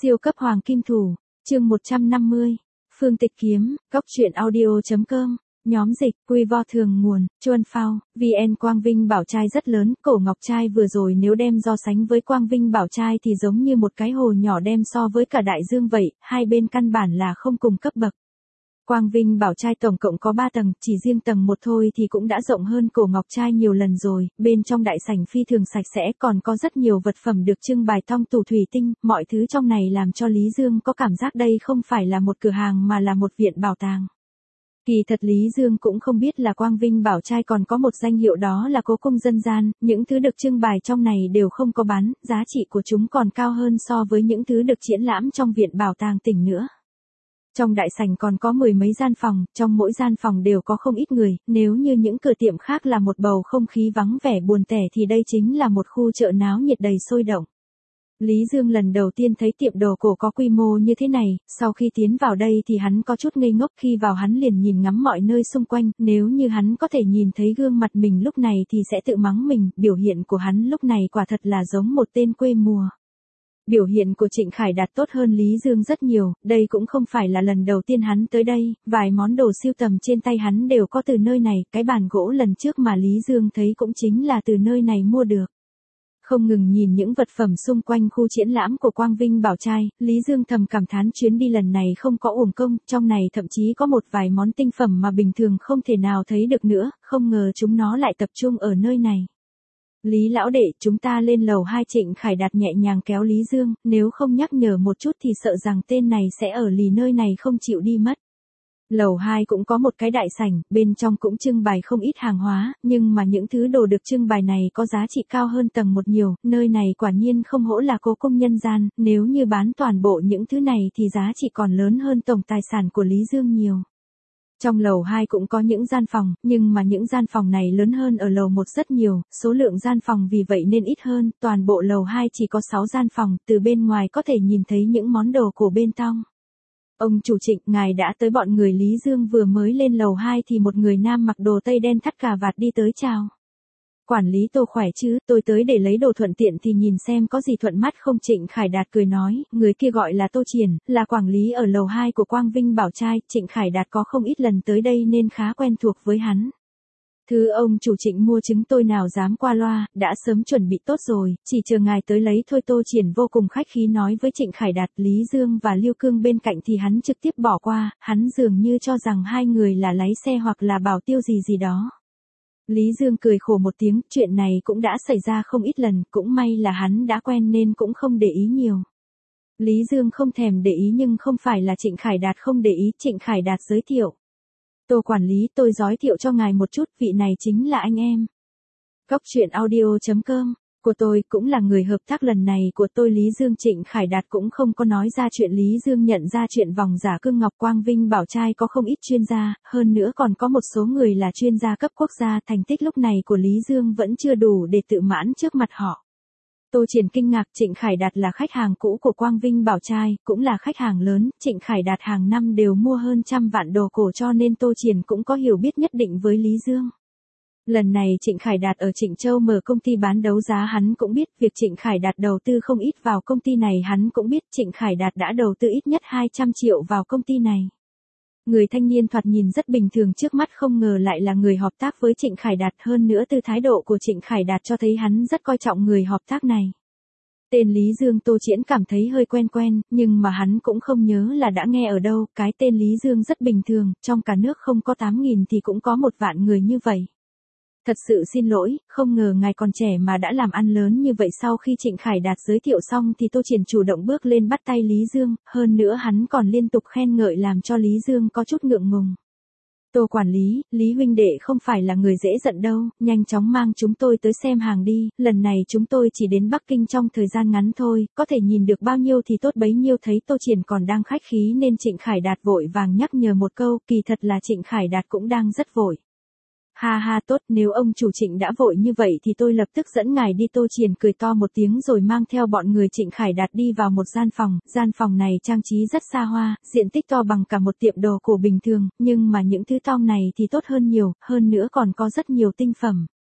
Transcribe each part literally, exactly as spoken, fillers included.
Siêu cấp hoàng kim thủ, chương một trăm năm mươi. Phương Tịch Kiếm, Góc Truyện Audio.com, nhóm dịch, quy vo thường nguồn, Chuân Phao, vê en Quang Vinh bảo trai rất lớn, cổ ngọc trai vừa rồi nếu đem so sánh với Quang Vinh bảo trai thì giống như một cái hồ nhỏ đem so với cả đại dương vậy, hai bên căn bản là không cùng cấp bậc. Quang Vinh bảo trai tổng cộng có ba tầng, chỉ riêng tầng một thôi thì cũng đã rộng hơn cổ ngọc trai nhiều lần rồi, bên trong đại sảnh phi thường sạch sẽ còn có rất nhiều vật phẩm được trưng bày trong tủ thủy tinh, mọi thứ trong này làm cho Lý Dương có cảm giác đây không phải là một cửa hàng mà là một viện bảo tàng. Kỳ thật Lý Dương cũng không biết là Quang Vinh bảo trai còn có một danh hiệu đó là cố cung dân gian, những thứ được trưng bày trong này đều không có bán, giá trị của chúng còn cao hơn so với những thứ được triển lãm trong viện bảo tàng tỉnh nữa. Trong đại sảnh còn có mười mấy gian phòng, trong mỗi gian phòng đều có không ít người, nếu như những cửa tiệm khác là một bầu không khí vắng vẻ buồn tẻ thì đây chính là một khu chợ náo nhiệt đầy sôi động. Lý Dương lần đầu tiên thấy tiệm đồ cổ có quy mô như thế này, sau khi tiến vào đây thì hắn có chút ngây ngốc, khi vào hắn liền nhìn ngắm mọi nơi xung quanh, nếu như hắn có thể nhìn thấy gương mặt mình lúc này thì sẽ tự mắng mình, biểu hiện của hắn lúc này quả thật là giống một tên quê mùa. Biểu hiện của Trịnh Khải Đạt tốt hơn Lý Dương rất nhiều, đây cũng không phải là lần đầu tiên hắn tới đây, vài món đồ sưu tầm trên tay hắn đều có từ nơi này, cái bàn gỗ lần trước mà Lý Dương thấy cũng chính là từ nơi này mua được. Không ngừng nhìn những vật phẩm xung quanh khu triển lãm của Quang Vinh bảo trai, Lý Dương thầm cảm thán chuyến đi lần này không có uổng công, trong này thậm chí có một vài món tinh phẩm mà bình thường không thể nào thấy được nữa, không ngờ chúng nó lại tập trung ở nơi này. Lý lão đệ, chúng ta lên lầu hai. Trịnh Khải Đạt nhẹ nhàng kéo Lý Dương, nếu không nhắc nhở một chút thì sợ rằng tên này sẽ ở lì nơi này không chịu đi mất. Lầu hai cũng có một cái đại sảnh, bên trong cũng trưng bày không ít hàng hóa, nhưng mà những thứ đồ được trưng bày này có giá trị cao hơn tầng một nhiều, nơi này quả nhiên không hổ là cố cung nhân gian, nếu như bán toàn bộ những thứ này thì giá trị còn lớn hơn tổng tài sản của Lý Dương nhiều. Trong lầu hai cũng có những gian phòng, nhưng mà những gian phòng này lớn hơn ở lầu một rất nhiều, số lượng gian phòng vì vậy nên ít hơn, toàn bộ lầu hai chỉ có sáu gian phòng, từ bên ngoài có thể nhìn thấy những món đồ của bên trong. Ông chủ Trịnh, ngài đã tới. Bọn người Lý Dương vừa mới lên lầu hai thì một người nam mặc đồ tây đen thắt cà vạt đi tới chào. Quản lý Tô khỏe chứ, tôi tới để lấy đồ thuận tiện thì nhìn xem có gì thuận mắt không. Trịnh Khải Đạt cười nói, người kia gọi là Tô Triển, là quản lý ở lầu hai của Quang Vinh bảo trai, Trịnh Khải Đạt có không ít lần tới đây nên khá quen thuộc với hắn. Thứ ông chủ Trịnh mua trứng tôi nào dám qua loa, đã sớm chuẩn bị tốt rồi, chỉ chờ ngài tới lấy thôi. Tô Triển vô cùng khách khí nói với Trịnh Khải Đạt. Lý Dương và Lưu Cương bên cạnh thì hắn trực tiếp bỏ qua, hắn dường như cho rằng hai người là lái xe hoặc là bảo tiêu gì gì đó. Lý Dương cười khổ một tiếng, chuyện này cũng đã xảy ra không ít lần, cũng may là hắn đã quen nên cũng không để ý nhiều. Lý Dương không thèm để ý nhưng không phải là Trịnh Khải Đạt không để ý. Trịnh Khải Đạt giới thiệu. Tô quản lý, tôi giới thiệu cho ngài một chút, vị này chính là anh em. Góc Truyện Audio.com, của tôi cũng là người hợp tác lần này của tôi Lý Dương. Trịnh Khải Đạt cũng không có nói ra chuyện Lý Dương nhận ra chuyện vòng giả cương ngọc. Quang Vinh bảo trai có không ít chuyên gia, hơn nữa còn có một số người là chuyên gia cấp quốc gia, thành tích lúc này của Lý Dương vẫn chưa đủ để tự mãn trước mặt họ. Tô Triển kinh ngạc, Trịnh Khải Đạt là khách hàng cũ của Quang Vinh bảo trai, cũng là khách hàng lớn, Trịnh Khải Đạt hàng năm đều mua hơn trăm vạn đồ cổ cho nên Tô Triển cũng có hiểu biết nhất định với Lý Dương. Lần này Trịnh Khải Đạt ở Trịnh Châu mở công ty bán đấu giá hắn cũng biết, việc Trịnh Khải Đạt đầu tư không ít vào công ty này hắn cũng biết, Trịnh Khải Đạt đã đầu tư ít nhất hai trăm triệu vào công ty này. Người thanh niên thoạt nhìn rất bình thường trước mắt không ngờ lại là người hợp tác với Trịnh Khải Đạt, hơn nữa từ thái độ của Trịnh Khải Đạt cho thấy hắn rất coi trọng người hợp tác này. Tên Lý Dương Tô Triển cảm thấy hơi quen quen, nhưng mà hắn cũng không nhớ là đã nghe ở đâu, cái tên Lý Dương rất bình thường, trong cả nước không có tám nghìn thì cũng có một vạn người như vậy. Thật sự xin lỗi, không ngờ ngài còn trẻ mà đã làm ăn lớn như vậy. Sau khi Trịnh Khải Đạt giới thiệu xong thì Tô Triển chủ động bước lên bắt tay Lý Dương, hơn nữa hắn còn liên tục khen ngợi làm cho Lý Dương có chút ngượng ngùng. Tô quản lý, Lý huynh đệ không phải là người dễ giận đâu, nhanh chóng mang chúng tôi tới xem hàng đi, lần này chúng tôi chỉ đến Bắc Kinh trong thời gian ngắn thôi, có thể nhìn được bao nhiêu thì tốt bấy nhiêu. Thấy Tô Triển còn đang khách khí nên Trịnh Khải Đạt vội vàng nhắc nhở một câu, kỳ thật là Trịnh Khải Đạt cũng đang rất vội. Ha ha, tốt, nếu ông chủ Trịnh đã vội như vậy thì tôi lập tức dẫn ngài đi. Tô Triển cười to một tiếng rồi mang theo bọn người Trịnh Khải Đạt đi vào một gian phòng, gian phòng này trang trí rất xa hoa, diện tích to bằng cả một tiệm đồ cổ bình thường, nhưng mà những thứ trong này thì tốt hơn nhiều, hơn nữa còn có rất nhiều tinh phẩm.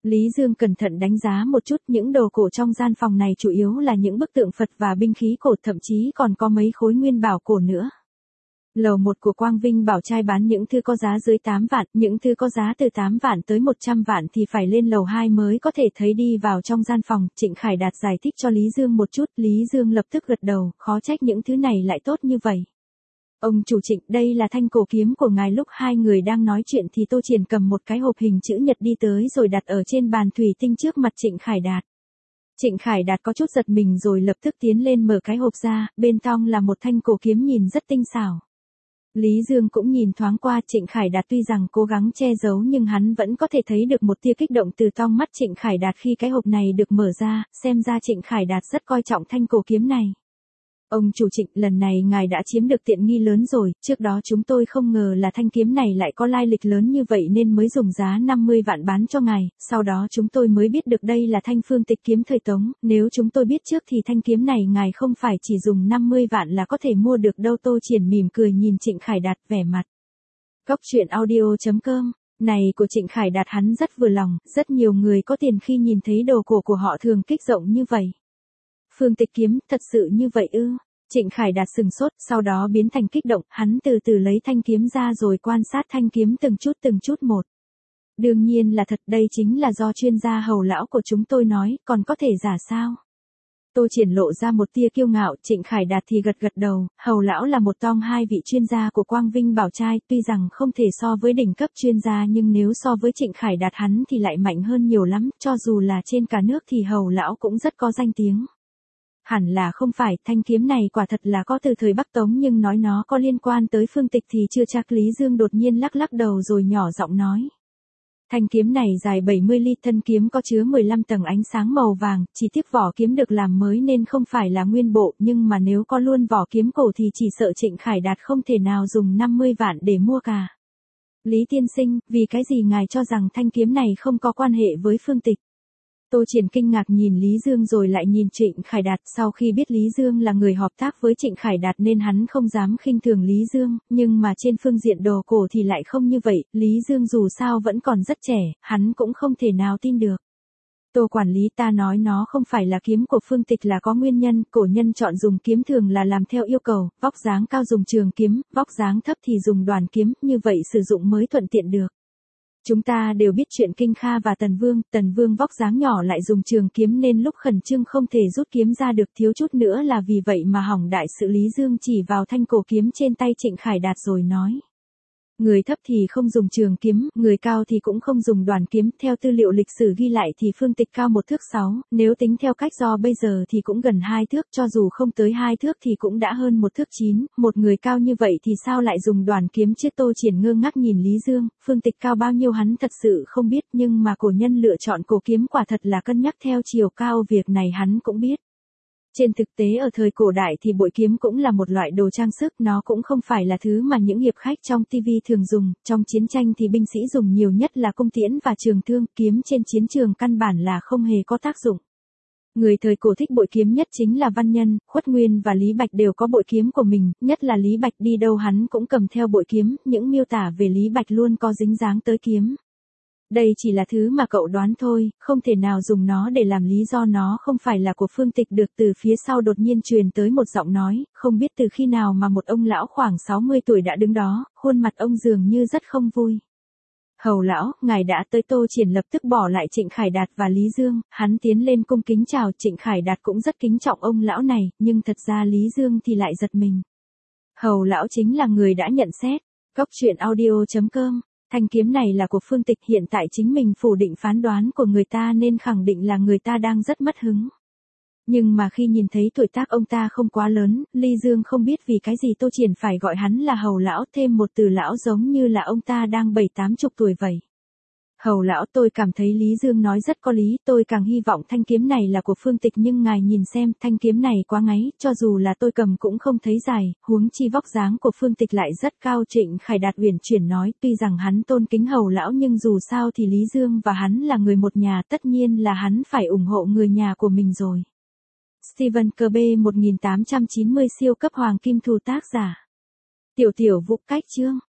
Lý Dương cẩn thận đánh giá một chút, những đồ cổ trong gian phòng này chủ yếu là những bức tượng Phật và binh khí cổ, thậm chí còn có mấy khối nguyên bảo cổ nữa. Lầu một của Quang Vinh Bảo Trai bán những thứ có giá dưới tám vạn, những thứ có giá từ tám vạn tới một trăm vạn thì phải lên lầu hai mới có thể thấy. Đi vào trong gian phòng, Trịnh Khải Đạt giải thích cho Lý Dương một chút, Lý Dương lập tức gật đầu, khó trách những thứ này lại tốt như vậy. Ông chủ Trịnh, đây là thanh cổ kiếm của ngài. Lúc hai người đang nói chuyện thì Tô Triển cầm một cái hộp hình chữ nhật đi tới rồi đặt ở trên bàn thủy tinh trước mặt Trịnh Khải Đạt. Trịnh Khải Đạt có chút giật mình rồi lập tức tiến lên mở cái hộp ra, bên trong là một thanh cổ kiếm nhìn rất tinh xảo. Lý Dương cũng nhìn thoáng qua, Trịnh Khải Đạt tuy rằng cố gắng che giấu nhưng hắn vẫn có thể thấy được một tia kích động từ trong mắt Trịnh Khải Đạt khi cái hộp này được mở ra, xem ra Trịnh Khải Đạt rất coi trọng thanh cổ kiếm này. Ông chủ Trịnh, lần này ngài đã chiếm được tiện nghi lớn rồi, trước đó chúng tôi không ngờ là thanh kiếm này lại có lai lịch lớn như vậy nên mới dùng giá năm mươi vạn bán cho ngài, sau đó chúng tôi mới biết được đây là thanh phương tịch kiếm thời Tống, nếu chúng tôi biết trước thì thanh kiếm này ngài không phải chỉ dùng năm mươi vạn là có thể mua được đâu. Tô Triển mỉm cười nhìn Trịnh Khải Đạt vẻ mặt. Góc truyện audio chấm com, này của Trịnh Khải Đạt hắn rất vừa lòng, rất nhiều người có tiền khi nhìn thấy đồ cổ của họ thường kích động như vậy. Phương tịch kiếm, thật sự như vậy ư? Trịnh Khải Đạt sừng sốt, sau đó biến thành kích động, hắn từ từ lấy thanh kiếm ra rồi quan sát thanh kiếm từng chút từng chút một. Đương nhiên là thật, đây chính là do chuyên gia Hầu lão của chúng tôi nói, còn có thể giả sao? Tô Triển lộ ra một tia kiêu ngạo, Trịnh Khải Đạt thì gật gật đầu, Hầu lão là một trong hai vị chuyên gia của Quang Vinh Bảo Trai, tuy rằng không thể so với đỉnh cấp chuyên gia nhưng nếu so với Trịnh Khải Đạt hắn thì lại mạnh hơn nhiều lắm, cho dù là trên cả nước thì Hầu lão cũng rất có danh tiếng. Hẳn là không phải, thanh kiếm này quả thật là có từ thời Bắc Tống nhưng nói nó có liên quan tới phương tịch thì chưa chắc. Lý Dương đột nhiên lắc lắc đầu rồi nhỏ giọng nói. Thanh kiếm này dài bảy mươi ly, thân kiếm có chứa mười lăm tầng ánh sáng màu vàng, chỉ tiếc vỏ kiếm được làm mới nên không phải là nguyên bộ, nhưng mà nếu có luôn vỏ kiếm cổ thì chỉ sợ Trịnh Khải Đạt không thể nào dùng năm mươi vạn để mua cả. Lý tiên sinh, vì cái gì ngài cho rằng thanh kiếm này không có quan hệ với phương tịch? Tô Triển kinh ngạc nhìn Lý Dương rồi lại nhìn Trịnh Khải Đạt, sau khi biết Lý Dương là người hợp tác với Trịnh Khải Đạt nên hắn không dám khinh thường Lý Dương, nhưng mà trên phương diện đồ cổ thì lại không như vậy, Lý Dương dù sao vẫn còn rất trẻ, hắn cũng không thể nào tin được. Tô quản lý, ta nói nó không phải là kiếm của phương tịch là có nguyên nhân, cổ nhân chọn dùng kiếm thường là làm theo yêu cầu, vóc dáng cao dùng trường kiếm, vóc dáng thấp thì dùng đoàn kiếm, như vậy sử dụng mới thuận tiện được. Chúng ta đều biết chuyện Kinh Kha và Tần Vương, Tần Vương vóc dáng nhỏ lại dùng trường kiếm nên lúc khẩn trương không thể rút kiếm ra được, thiếu chút nữa là vì vậy mà hỏng đại sự. Lý Dương chỉ vào thanh cổ kiếm trên tay Trịnh Khải Đạt rồi nói. Người thấp thì không dùng trường kiếm, người cao thì cũng không dùng đoàn kiếm, theo tư liệu lịch sử ghi lại thì phương tịch cao một thước sáu, nếu tính theo cách do bây giờ thì cũng gần hai thước, cho dù không tới hai thước thì cũng đã hơn một thước chín, một người cao như vậy thì sao lại dùng đoàn kiếm chứ? Tô Triển ngơ ngác nhìn Lý Dương, phương tịch cao bao nhiêu hắn thật sự không biết, nhưng mà cổ nhân lựa chọn cổ kiếm quả thật là cân nhắc theo chiều cao, việc này hắn cũng biết. Trên thực tế ở thời cổ đại thì bội kiếm cũng là một loại đồ trang sức, nó cũng không phải là thứ mà những hiệp khách trong tivi thường dùng, trong chiến tranh thì binh sĩ dùng nhiều nhất là cung tiễn và trường thương, kiếm trên chiến trường căn bản là không hề có tác dụng. Người thời cổ thích bội kiếm nhất chính là Văn Nhân, Khuất Nguyên và Lý Bạch đều có bội kiếm của mình, nhất là Lý Bạch đi đâu hắn cũng cầm theo bội kiếm, những miêu tả về Lý Bạch luôn có dính dáng tới kiếm. Đây chỉ là thứ mà cậu đoán thôi, không thể nào dùng nó để làm lý do, nó không phải là của phương tịch được. Từ phía sau đột nhiên truyền tới một giọng nói, không biết từ khi nào mà một ông lão khoảng sáu mươi tuổi đã đứng đó, khuôn mặt ông dường như rất không vui. Hầu lão, ngài đã tới. Tô Triển lập tức bỏ lại Trịnh Khải Đạt và Lý Dương, hắn tiến lên cung kính chào. Trịnh Khải Đạt cũng rất kính trọng ông lão này, nhưng thật ra Lý Dương thì lại giật mình. Hầu lão chính là người đã nhận xét. Góc truyện audio chấm com. Thanh kiếm này là của phương tịch, hiện tại chính mình phủ định phán đoán của người ta nên khẳng định là người ta đang rất mất hứng. Nhưng mà khi nhìn thấy tuổi tác ông ta không quá lớn, Lý Dương không biết vì cái gì Tô Triển phải gọi hắn là hầu lão, thêm một từ lão giống như là ông ta đang bảy tám chục tuổi vậy. Hầu lão, tôi cảm thấy Lý Dương nói rất có lý, tôi càng hy vọng thanh kiếm này là của phương tịch, nhưng ngài nhìn xem, thanh kiếm này quá ngáy, cho dù là tôi cầm cũng không thấy dài, huống chi vóc dáng của phương tịch lại rất cao. Trịnh Khải Đạt uyển chuyển nói, tuy rằng hắn tôn kính hầu lão nhưng dù sao thì Lý Dương và hắn là người một nhà, tất nhiên là hắn phải ủng hộ người nhà của mình rồi. Stephen Kirby một nghìn tám trăm chín mươi siêu cấp hoàng kim thù, tác giả Tiểu Tiểu Vũ, cách chương